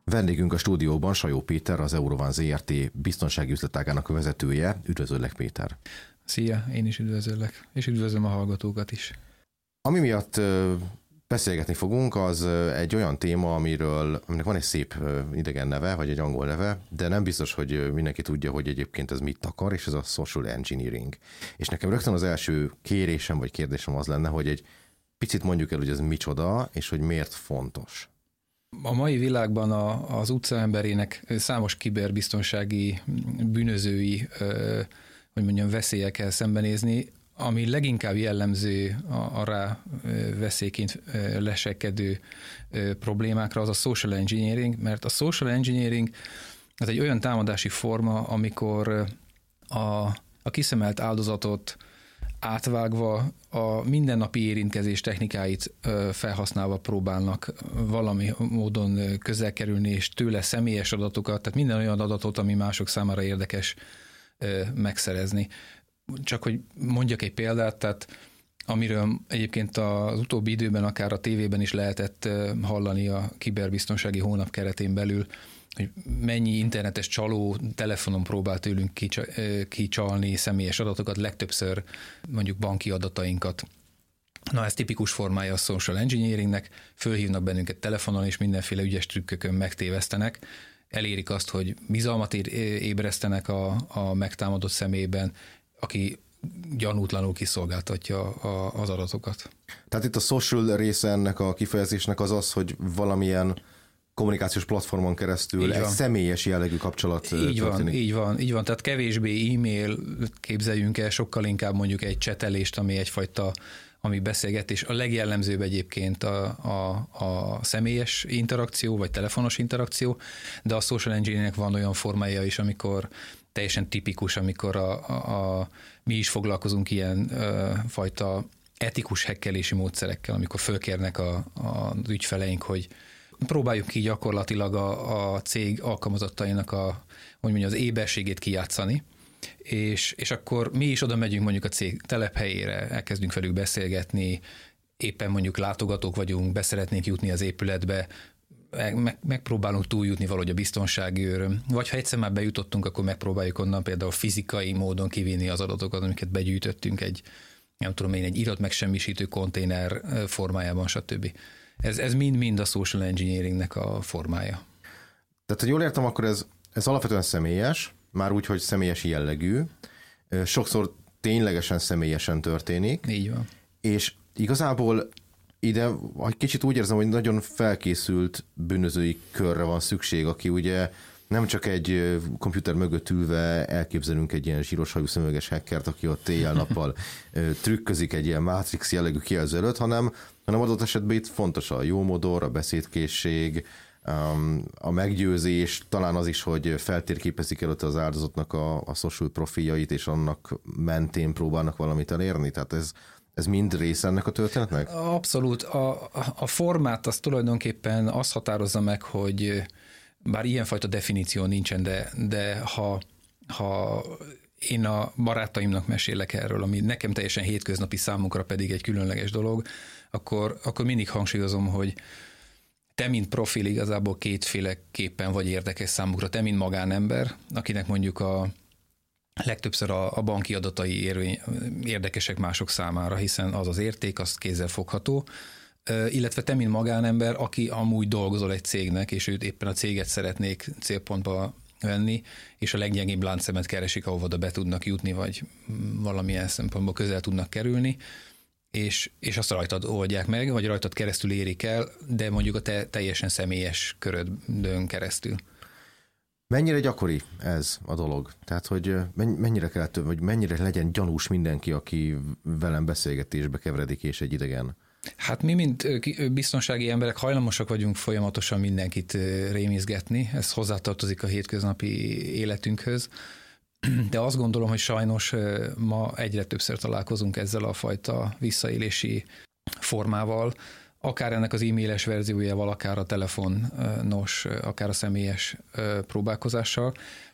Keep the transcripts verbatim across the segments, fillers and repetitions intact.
Vendégünk a stúdióban Sajó Péter, az Eurovan zé er té biztonsági üzletágának a vezetője. Üdvözöllek, Péter! Szia, én is üdvözöllek, és üdvözlöm a hallgatókat is. Ami miatt beszélgetni fogunk, az egy olyan téma, amiről, aminek van egy szép idegen neve, vagy egy angol neve, de nem biztos, hogy mindenki tudja, hogy egyébként ez mit akar, és ez a social engineering. És nekem rögtön az első kérésem, vagy kérdésem az lenne, hogy egy picit mondjuk el, hogy ez micsoda, és hogy miért fontos. A mai világban a, az utcaemberének számos kiberbiztonsági bűnözői, hogy mondjam, veszélyekkel szembenézni, ami leginkább jellemző a, a rá veszélyként leselkedő problémákra, az a social engineering, mert a social engineering az egy olyan támadási forma, amikor a, a kiszemelt áldozatot átvágva a mindennapi érintkezés technikáit felhasználva próbálnak valami módon közel kerülni, és tőle személyes adatokat, tehát minden olyan adatot, ami mások számára érdekes, megszerezni. Csak hogy mondjak egy példát, tehát amiről egyébként az utóbbi időben akár a tévében is lehetett hallani a kiberbiztonsági hónap keretén belül, hogy mennyi internetes csaló telefonon próbál tőlünk kicsalni személyes adatokat, legtöbbször mondjuk banki adatainkat. Na, ez tipikus formája a social engineeringnek, fölhívnak bennünket telefonon, és mindenféle ügyes trükkökön megtévesztenek, elérik azt, hogy bizalmat ébresztenek a, a megtámadott személyben, aki gyanútlanul kiszolgáltatja a, az adatokat. Tehát itt a social része ennek a kifejezésnek az az, hogy valamilyen kommunikációs platformon keresztül egy személyes jellegű kapcsolat így történik. Van, így van, így van, tehát kevésbé e-mail képzeljünk el, sokkal inkább mondjuk egy csetelést, ami egyfajta ami beszélgetés. A legjellemzőbb egyébként a, a, a személyes interakció, vagy telefonos interakció, de a social engineering-nek van olyan formája is, amikor teljesen tipikus, amikor a, a, a, mi is foglalkozunk ilyen ö, fajta etikus hekkelési módszerekkel, amikor fölkérnek a, a, az ügyfeleink, hogy próbáljuk ki gyakorlatilag a, a cég alkalmazottainak a, hogy mondjam, az éberségét kijátszani, és, és akkor mi is oda megyünk mondjuk a cég telephelyére, elkezdünk velük beszélgetni, éppen mondjuk látogatók vagyunk, be szeretnénk jutni az épületbe, meg, megpróbálunk túljutni valahogy a biztonsági őrön, vagy ha egyszer már bejutottunk, akkor megpróbáljuk onnan például fizikai módon kivinni az adatokat, amiket begyűjtöttünk egy, nem tudom én, egy írott megsemmisítő konténer formájában, stb. Ez, ez mind-mind a social engineeringnek a formája. Tehát, hogy jól értem, akkor ez, ez alapvetően személyes, már úgy, hogy személyes jellegű, sokszor ténylegesen személyesen történik. Így van. És igazából ide egy kicsit úgy érzem, hogy nagyon felkészült bűnözői körre van szükség, aki ugye nem csak egy komputer mögött ülve elképzelünk egy ilyen zsíros hajú szemüveges hackert, aki ott éjjel-nappal trükközik egy ilyen Matrix jellegű kijelző előtt, hanem, hanem adott esetben itt fontos a jó modor, a beszédkészség, a meggyőzés, talán az is, hogy feltérképezik előtte az áldozatnak a, a social profiljait, és annak mentén próbálnak valamit elérni. Tehát ez, ez mind része ennek a történetnek? Abszolút. A, a formát az tulajdonképpen azt határozza meg, hogy bár ilyenfajta definíció nincsen, de, de ha, ha én a barátaimnak mesélek erről, ami nekem teljesen hétköznapi, számunkra pedig egy különleges dolog, akkor, akkor mindig hangsúlyozom, hogy te, mint profil igazából kétféleképpen vagy érdekes számukra. Te, mint magánember, akinek mondjuk a legtöbbször a, a banki adatai érvény, érdekesek mások számára, hiszen az az érték, az kézzelfogható, illetve te, mint magánember, aki amúgy dolgozol egy cégnek, és őt éppen a céget szeretnék célpontba venni, és a leggyengébb láncszemet keresik, ahova oda be tudnak jutni, vagy valamilyen szempontból közel tudnak kerülni, és, és azt rajtad oldják meg, vagy rajtad keresztül érik el, de mondjuk a te teljesen személyes körödön keresztül. Mennyire gyakori ez a dolog? Tehát, hogy mennyire kell több, vagy mennyire legyen gyanús mindenki, aki velem beszélgetésbe keveredik, és egy idegen? Hát mi, mint biztonsági emberek hajlamosak vagyunk folyamatosan mindenkit rémizgetni, ez hozzátartozik a hétköznapi életünkhöz, de azt gondolom, hogy sajnos ma egyre többször találkozunk ezzel a fajta visszaélési formával, akár ennek az e-mailes verziójával, akár a telefonos, akár a személyes próbálkozással.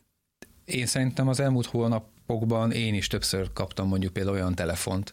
Én szerintem az elmúlt hónapokban én is többször kaptam mondjuk például olyan telefont,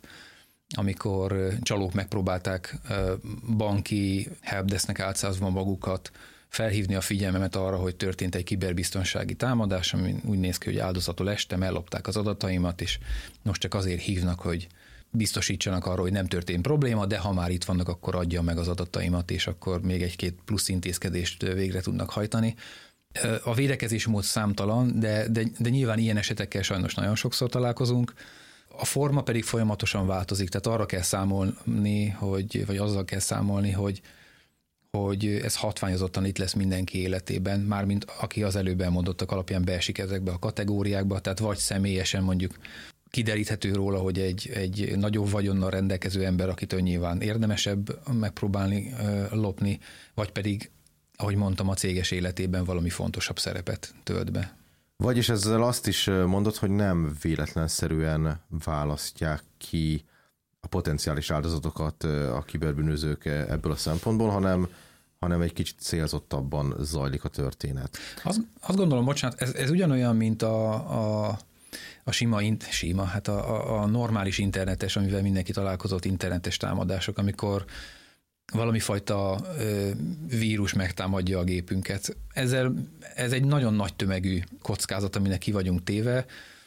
amikor csalók megpróbálták banki helpdesknek átszázva magukat felhívni a figyelmemet arra, hogy történt egy kiberbiztonsági támadás, ami úgy néz ki, hogy áldozatul estem, ellopták az adataimat, és most csak azért hívnak, hogy biztosítsanak arról, hogy nem történt probléma, de ha már itt vannak, akkor adja meg az adataimat, és akkor még egy-két plusz intézkedést végre tudnak hajtani. A védekezési mód számtalan, de, de, de nyilván ilyen esetekkel sajnos nagyon sokszor találkozunk. A forma pedig folyamatosan változik, tehát arra kell számolni, hogy, vagy azzal kell számolni, hogy, hogy ez hatványozottan itt lesz mindenki életében, mármint aki az előbb elmondottak alapján beesik ezekbe a kategóriákba, tehát vagy személyesen mondjuk kideríthető róla, hogy egy, egy nagyobb vagyonnal rendelkező ember, akitől nyilván érdemesebb megpróbálni ö, lopni, vagy pedig, ahogy mondtam, a céges életében valami fontosabb szerepet tölt be. Vagyis ezzel azt is mondod, hogy nem véletlenszerűen választják ki a potenciális áldozatokat a kiberbűnözők ebből a szempontból, hanem, hanem egy kicsit célzottabban zajlik a történet. Azt, azt gondolom, bocsánat, ez, ez ugyanolyan, mint a, a, a sima, sima hát a, a, a normális internetes, amivel mindenki találkozott, internetes támadások, amikor valami fajta ö, vírus megtámadja a gépünket. Ezzel, ez egy nagyon nagy tömegű kockázat, aminek ki vagyunk téve.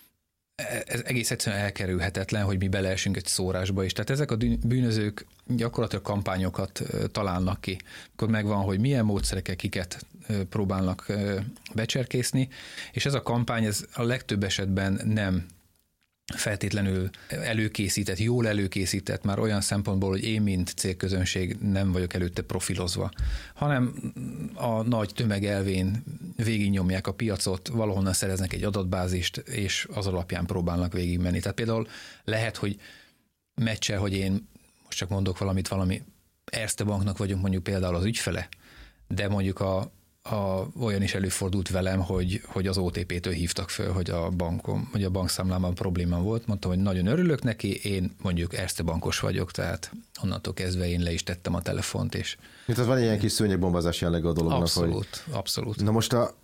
Ez egész egyszerűen elkerülhetetlen, hogy mi beleesünk egy szórásba is. Tehát ezek a bűnözők gyakorlatilag kampányokat találnak ki, akkor megvan, hogy milyen módszerekkel kiket próbálnak becserkészni, és ez a kampány ez a legtöbb esetben nem feltétlenül előkészített, jól előkészített, már olyan szempontból, hogy én, mint célközönség nem vagyok előtte profilozva, hanem a nagy tömeg elvén végignyomják a piacot, valahonnan szereznek egy adatbázist, és az alapján próbálnak végigmenni. Tehát például lehet, hogy meccsel, hogy én most csak mondok valamit, valami Erste Banknak vagyunk mondjuk például az ügyfele, de mondjuk a A, olyan is előfordult velem, hogy, hogy az o té pé-től hívtak föl, hogy a bankom, hogy a bankszámlában problémám volt. Mondtam, hogy nagyon örülök neki, én mondjuk Erste Bankos vagyok, tehát onnantól kezdve én le is tettem a telefont. És tehát van ilyen kis szőnyegbombázás jellegű a dolognak. Abszolút, hogy... abszolút. Na most, a,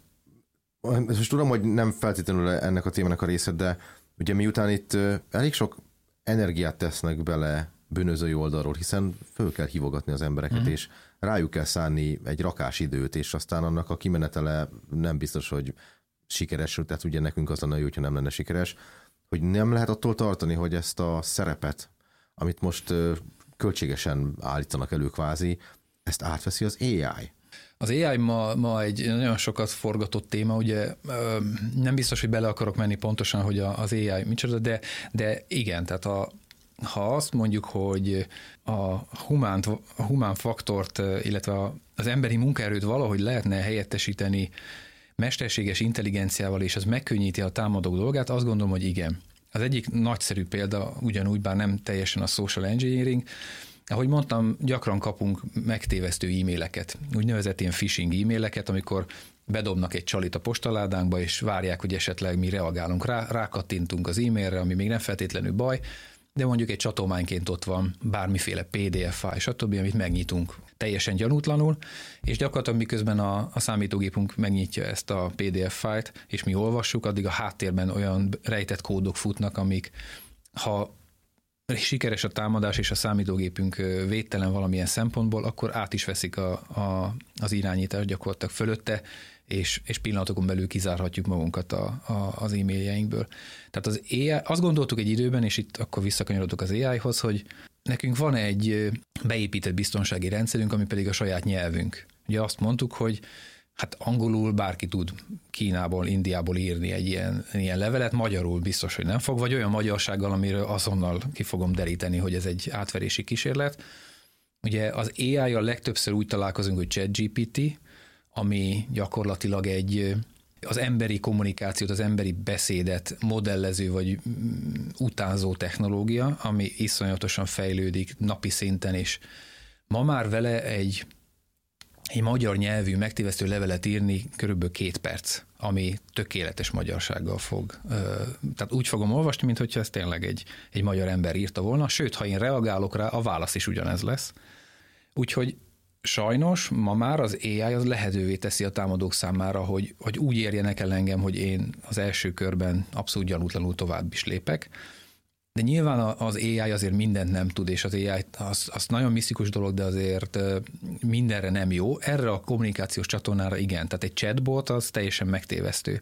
most tudom, hogy nem feltétlenül ennek a témának a része, de ugye miután itt elég sok energiát tesznek bele bűnözői oldalról, hiszen föl kell hívogatni az embereket, mm. és rájuk kell szánni egy rakás időt, és aztán annak a kimenetele nem biztos, hogy sikeres, tehát ugye nekünk az lenne jó, hogyha nem lenne sikeres, hogy nem lehet attól tartani, hogy ezt a szerepet, amit most költségesen állítanak elő kvázi, ezt átveszi az á i. Az á i ma, ma egy nagyon sokat forgatott téma, ugye nem biztos, hogy bele akarok menni pontosan, hogy az á i micsoda, de, de igen, tehát a ha azt mondjuk, hogy a humán, a humán faktort, illetve az emberi munkaerőt valahogy lehetne helyettesíteni mesterséges intelligenciával, és az megkönnyíti a támadók dolgát, azt gondolom, hogy igen. Az egyik nagyszerű példa, ugyanúgy, bár nem teljesen a social engineering, ahogy mondtam, gyakran kapunk megtévesztő e-maileket, úgynevezett ilyen phishing e-maileket, amikor bedobnak egy csalit a postaládánkba, és várják, hogy esetleg mi reagálunk rá, rákattintunk az e-mailre, ami még nem feltétlenül baj, de mondjuk egy csatolmányként ott van bármiféle pé dé ef fájl, stb., amit megnyitunk teljesen gyanútlanul, és gyakorlatilag miközben a, a számítógépünk megnyitja ezt a pé dé ef fájlt, és mi olvassuk, addig a háttérben olyan rejtett kódok futnak, amik ha sikeres a támadás, és a számítógépünk védtelen valamilyen szempontból, akkor át is veszik a, a, az irányítást gyakorlatilag fölötte, és, és pillanatokon belül kizárhatjuk magunkat a, a, az e-mailjeinkből. Tehát az á i, azt gondoltuk egy időben, és itt akkor visszakanyarodok az á i-hoz, hogy nekünk van egy beépített biztonsági rendszerünk, ami pedig a saját nyelvünk. Ugye azt mondtuk, hogy hát angolul bárki tud Kínából, Indiából írni egy ilyen, ilyen levelet, magyarul biztos, hogy nem fog, vagy olyan magyarsággal, amiről azonnal ki fogom deríteni, hogy ez egy átverési kísérlet. Ugye az á i-jal legtöbbször úgy találkozunk, hogy ChatGPT, ami gyakorlatilag egy az emberi kommunikációt, az emberi beszédet modellező vagy utánzó technológia, ami iszonyatosan fejlődik napi szinten, és ma már vele egy, egy magyar nyelvű megtévesztő levelet írni körülbelül két perc, ami tökéletes magyarsággal fog. Tehát úgy fogom olvasni, mintha ez tényleg egy, egy magyar ember írta volna, sőt, ha én reagálok rá, a válasz is ugyanez lesz. Úgyhogy sajnos ma már az á i az lehetővé teszi a támadók számára, hogy, hogy úgy érjenek el engem, hogy én az első körben abszolút gyanútlanul tovább is lépek. De nyilván az á i azért mindent nem tud, és az á i az, az nagyon misztikus dolog, de azért mindenre nem jó. Erre a kommunikációs csatornára igen. Tehát egy chatbot az teljesen megtévesztő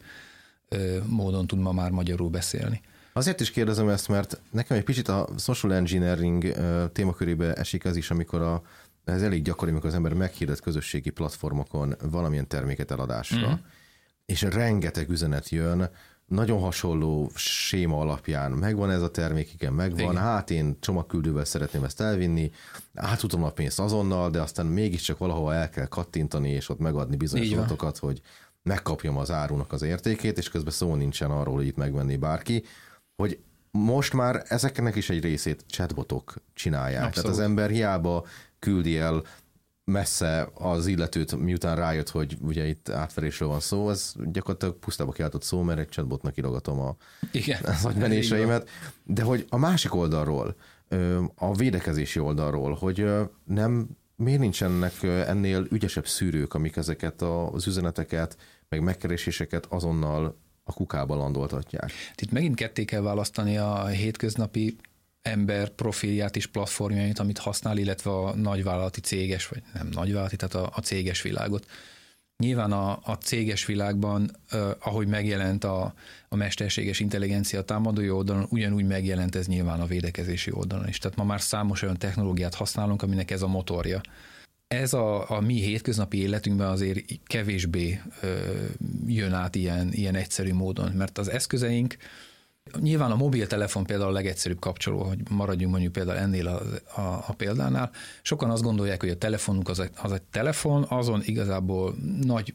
módon tud ma már magyarul beszélni. Azért is kérdezem ezt, mert nekem egy kicsit a social engineering témakörébe esik ez is, amikor a, ez elég gyakori, amikor az ember meghirdet közösségi platformokon valamilyen terméket eladásra, mm. és rengeteg üzenet jön, nagyon hasonló séma alapján. Megvan ez a termék, igen, megvan. Igen. Hát én csomagküldővel szeretném ezt elvinni, átutom a pénzt azonnal, de aztán mégiscsak valahova el kell kattintani, és ott megadni bizonyos adatokat, hogy megkapjam az árunak az értékét, és közben szó nincsen arról, hogy itt megvenni bárki, hogy most már ezeknek is egy részét chatbotok csinálják. Abszolút. Tehát az ember hiába küldi el messze az illetőt, miután rájött, hogy ugye itt átverésről van szó, ez gyakorlatilag pusztába kiáltott szó, mert egy chatbotnak írogatom a, az agymenéseimet. De hogy a másik oldalról, a védekezési oldalról, hogy nem, miért nincsenek ennél ügyesebb szűrők, amik ezeket az üzeneteket, meg megkereséseket azonnal a kukába landoltatják. Itt megint ketté kell választani a hétköznapi ember profilját és platformjait, amit használ, illetve a nagyvállalati céges, vagy nem nagyvállalati, tehát a, a céges világot. Nyilván a, a céges világban, eh, ahogy megjelent a, a mesterséges intelligencia támadói oldalon, ugyanúgy megjelent ez nyilván a védekezési oldalon is. Tehát ma már számos olyan technológiát használunk, aminek ez a motorja. Ez a, a mi hétköznapi életünkben azért kevésbé ö, jön át ilyen, ilyen egyszerű módon, mert az eszközeink, nyilván a mobiltelefon például a legegyszerűbb kapcsoló, hogy maradjunk mondjuk például ennél a, a, a példánál. Sokan azt gondolják, hogy a telefonunk az egy, az egy telefon, azon igazából nagy,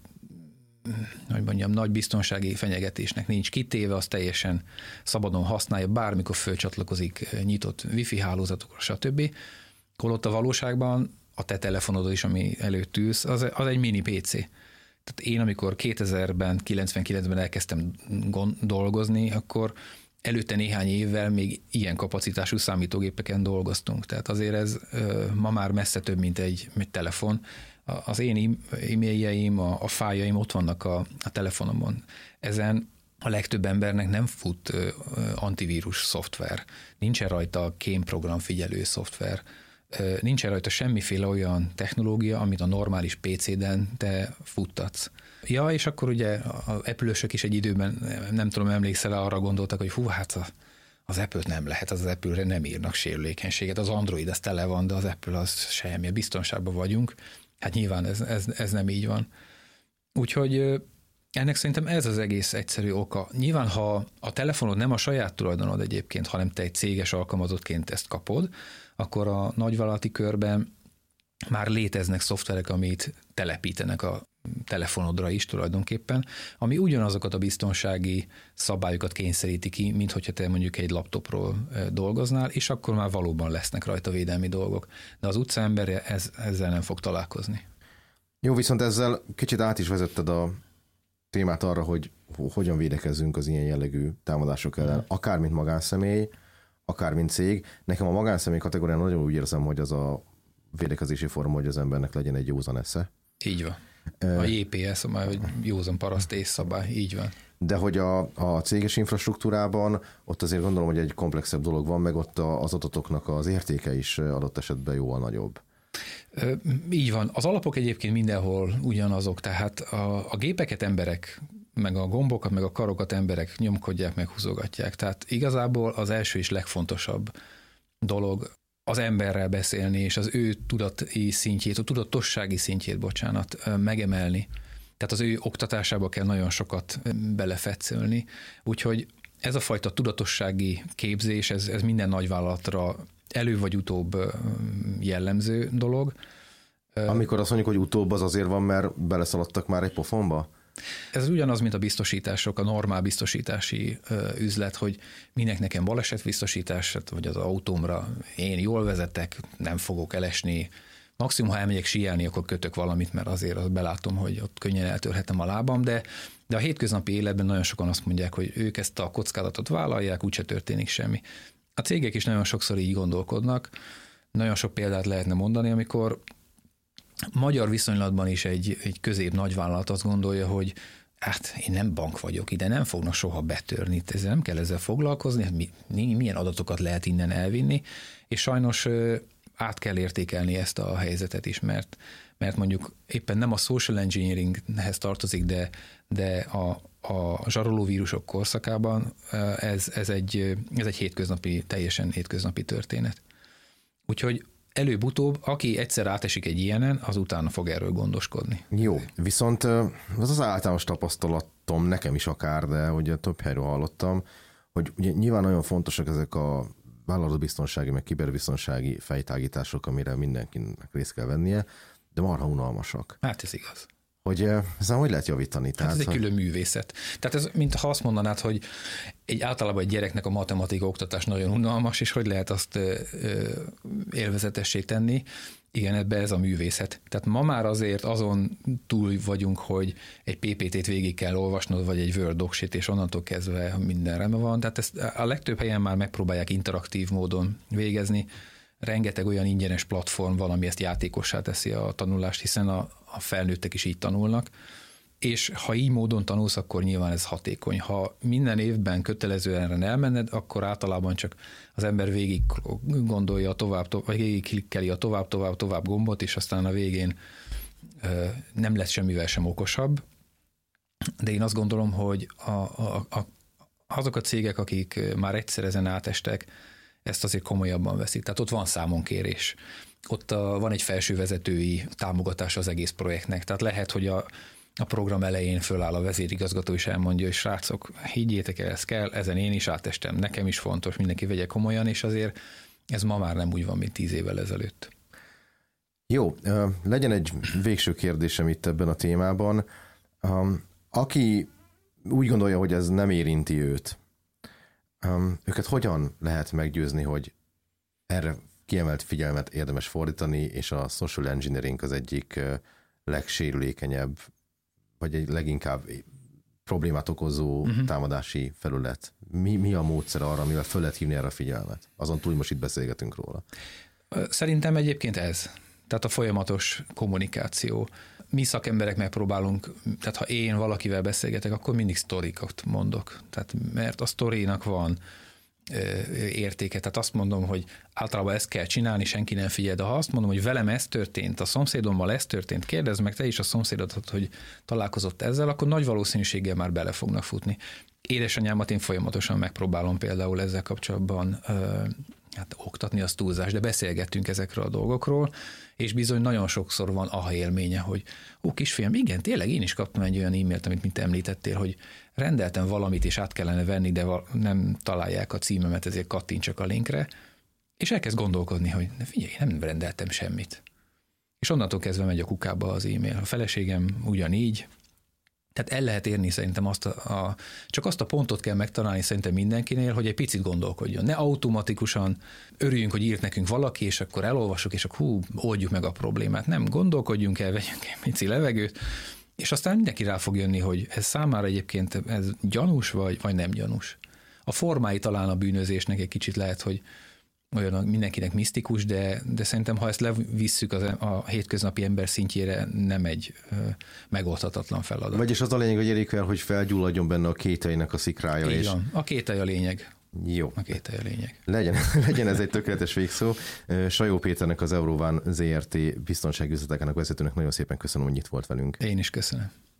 hogy mondjam, nagy biztonsági fenyegetésnek nincs kitéve, az teljesen szabadon használja, bármikor fölcsatlakozik nyitott wifi hálózatokra, stb. Holott a valóságban a te telefonod is, ami előtt ülsz, az, az egy mini pé cé. Tehát én, amikor kétezerben, kilencvenkilencben elkezdtem dolgozni, akkor előtte néhány évvel még ilyen kapacitású számítógépeken dolgoztunk. Tehát azért ez ma már messze több, mint egy, egy telefon. Az én e-mailjeim, a, a fájjaim ott vannak a, a telefonomon. Ezen a legtöbb embernek nem fut antivírus szoftver, nincsen rajta kémprogram figyelő szoftver, nincsen rajta semmiféle olyan technológia, amit a normális pé cé-den te futtatsz. Ja, és akkor ugye az Apple-ösök is egy időben, nem tudom, emlékszel, arra gondoltak, hogy hú, hát az Apple-t nem lehet, az Apple-re nem írnak sérülékenységet, az Android az tele van, de az Apple az semmi, biztonságban vagyunk. Hát nyilván ez, ez, ez nem így van. Úgyhogy ennek szerintem ez az egész egyszerű oka. Nyilván, ha a telefonod nem a saját tulajdonod egyébként, hanem te egy céges alkalmazottként ezt kapod, akkor a nagyvállalati körben már léteznek szoftverek, amit telepítenek a telefonodra is tulajdonképpen, ami ugyanazokat a biztonsági szabályokat kényszeríti ki, mint hogyha te mondjuk egy laptopról dolgoznál, és akkor már valóban lesznek rajta védelmi dolgok. De az utcaember ez, ezzel nem fog találkozni. Jó, viszont ezzel kicsit át is vezetted a témát arra, hogy hogyan védekezzünk az ilyen jellegű támadások ellen, akár mint magánszemély, akár mint cég. Nekem a magánszemély kategórián nagyon úgy érzem, hogy az a védekezési forma, hogy az embernek legyen egy józan esze. Így van. A jé pé es, vagy józan paraszt észszabály, így van. De hogy a, a céges infrastruktúrában ott azért gondolom, hogy egy komplexebb dolog van, meg ott az adatoknak az értéke is adott esetben jóval nagyobb. Így van. Az alapok egyébként mindenhol ugyanazok, tehát a, a gépeket emberek, meg a gombokat, meg a karokat emberek nyomkodják, meg húzogatják. Tehát igazából az első és legfontosabb dolog az emberrel beszélni, és az ő tudati szintjét, a tudatossági szintjét, bocsánat, megemelni. Tehát az ő oktatásába kell nagyon sokat belefetszölni. Úgyhogy ez a fajta tudatossági képzés, ez, ez minden nagyvállalatra elő vagy utóbb jellemző dolog. Amikor azt mondjuk, hogy utóbb, az azért van, mert beleszaladtak már egy pofonba? Ez ugyanaz, mint a biztosítások, a normál biztosítási üzlet, hogy minek nekem balesetbiztosítás, vagy az autómra én jól vezetek, nem fogok elesni. Maximum, ha elmegyek síelni, akkor kötök valamit, mert azért azt belátom, hogy ott könnyen eltörhetem a lábam, de, de a hétköznapi életben nagyon sokan azt mondják, hogy ők ezt a kockázatot vállalják, úgyse történik semmi. A cégek is nagyon sokszor így gondolkodnak, nagyon sok példát lehetne mondani, amikor magyar viszonylatban is egy, egy közép nagyvállalat azt gondolja, hogy hát én nem bank vagyok, ide nem fognak soha betörni, ezzel nem kell ezzel foglalkozni, mi, milyen adatokat lehet innen elvinni, és sajnos át kell értékelni ezt a helyzetet is, mert, mert mondjuk éppen nem a social engineeringhez tartozik, de, de a, a zsarolóvírusok korszakában ez, ez, egy, ez egy hétköznapi, teljesen hétköznapi történet. Úgyhogy előbb-utóbb, aki egyszer átesik egy ilyenen, az utána fog erről gondoskodni. Jó, viszont az az általános tapasztalatom nekem is akár, de ugye több helyről hallottam, hogy ugye nyilván nagyon fontosak ezek a vállalatbiztonsági, meg kiberbiztonsági fejtágítások, amire mindenkinek részt kell vennie, de marha unalmasak. Hát ez igaz. Hogy ezen hogy lehet javítani? Hát Tehát, ez egy hogy... külön művészet. Tehát ez, mint ha azt mondanád, hogy egy általában egy gyereknek a matematika oktatás nagyon unalmas, és hogy lehet azt ö, ö, élvezetessé tenni. Igen, ebbe ez a művészet. Tehát ma már azért azon túl vagyunk, hogy egy pé pé té-t végig kell olvasnod, vagy egy Word docsit, és onnantól kezdve minden rendben van. Tehát ezt a legtöbb helyen már megpróbálják interaktív módon végezni. Rengeteg olyan ingyenes platform van, ami ezt játékossá teszi a tanulást, hiszen a, a felnőttek is így tanulnak. És ha így módon tanulsz, akkor nyilván ez hatékony. Ha minden évben kötelezően elmenned, akkor általában csak az ember végig gondolja a tovább, tovább vagy végig klikkeli a tovább, tovább, tovább gombot, és aztán a végén ö, nem lesz semmivel sem okosabb. De én azt gondolom, hogy a, a, a, azok a cégek, akik már egyszer ezen átestek, ezt azért komolyabban veszik. Tehát ott van számonkérés. Ott a, van egy felsővezetői támogatás az egész projektnek. Tehát lehet, hogy a A program elején föláll a vezérigazgató és elmondja, hogy srácok, higgyétek el, ez kell, ezen én is átestem, nekem is fontos, mindenki vegye komolyan, és azért ez ma már nem úgy van, mint tíz évvel ezelőtt. Jó, legyen egy végső kérdésem itt ebben a témában. Aki úgy gondolja, hogy ez nem érinti őt, őket hogyan lehet meggyőzni, hogy erre kiemelt figyelmet érdemes fordítani, és a social engineering az egyik legsérülékenyebb vagy egy leginkább problémát okozó uh-huh. támadási felület. Mi, mi a módszer arra, amivel föl lehet hívni erre a figyelmet? Azon túl, most itt beszélgetünk róla. Szerintem egyébként ez. Tehát a folyamatos kommunikáció. Mi szakemberek megpróbálunk, tehát ha én valakivel beszélgetek, akkor mindig sztorikat mondok. Tehát, mert a sztorinak van értéke. Tehát azt mondom, hogy általában ezt kell csinálni, senki nem figyel, de ha azt mondom, hogy velem ez történt, a szomszédommal ez történt, kérdezd meg te is a szomszédodat, hogy találkozott ezzel, akkor nagy valószínűséggel már bele fognak futni. Édesanyámat én folyamatosan megpróbálom például ezzel kapcsolatban hát oktatni, az túlzás, de beszélgettünk ezekről a dolgokról, és bizony nagyon sokszor van aha élménye, hogy ó, kisfiam, igen, tényleg én is kaptam egy olyan e-mailt, amit mint említettél, hogy rendeltem valamit, és át kellene venni, de nem találják a címemet, ezért kattintsak a linkre, és elkezd gondolkodni, hogy ne figyelj, nem rendeltem semmit. És onnantól kezdve megy a kukába az e-mail. A feleségem ugyanígy. Tehát el lehet érni szerintem azt a, a, csak azt a pontot kell megtalálni szerintem mindenkinél, hogy egy picit gondolkodjon. Ne automatikusan örüljünk, hogy írt nekünk valaki, és akkor elolvassuk, és akkor hú, oldjuk meg a problémát. Nem, gondolkodjunk el, vegyünk egy pici levegőt, és aztán mindenki rá fog jönni, hogy ez számára egyébként ez gyanús, vagy, vagy nem gyanús. A formái talán a bűnözésnek egy kicsit lehet, hogy olyan mindenkinek misztikus, de, de szerintem, ha ezt levisszük az, a hétköznapi ember szintjére, nem egy ö, megoldhatatlan feladat. Vagyis az a lényeg, hogy elég kell, hogy felgyulladjon benne a kételynek a szikrája. Így és... van. A kételj a lényeg. Jó. A kételj a lényeg. Legyen, legyen ez egy tökéletes végszó. Sajó Péternek, az Eurován zé er té biztonsági üzletekának vezetőnek nagyon szépen köszönöm, hogy itt volt velünk. Én is köszönöm.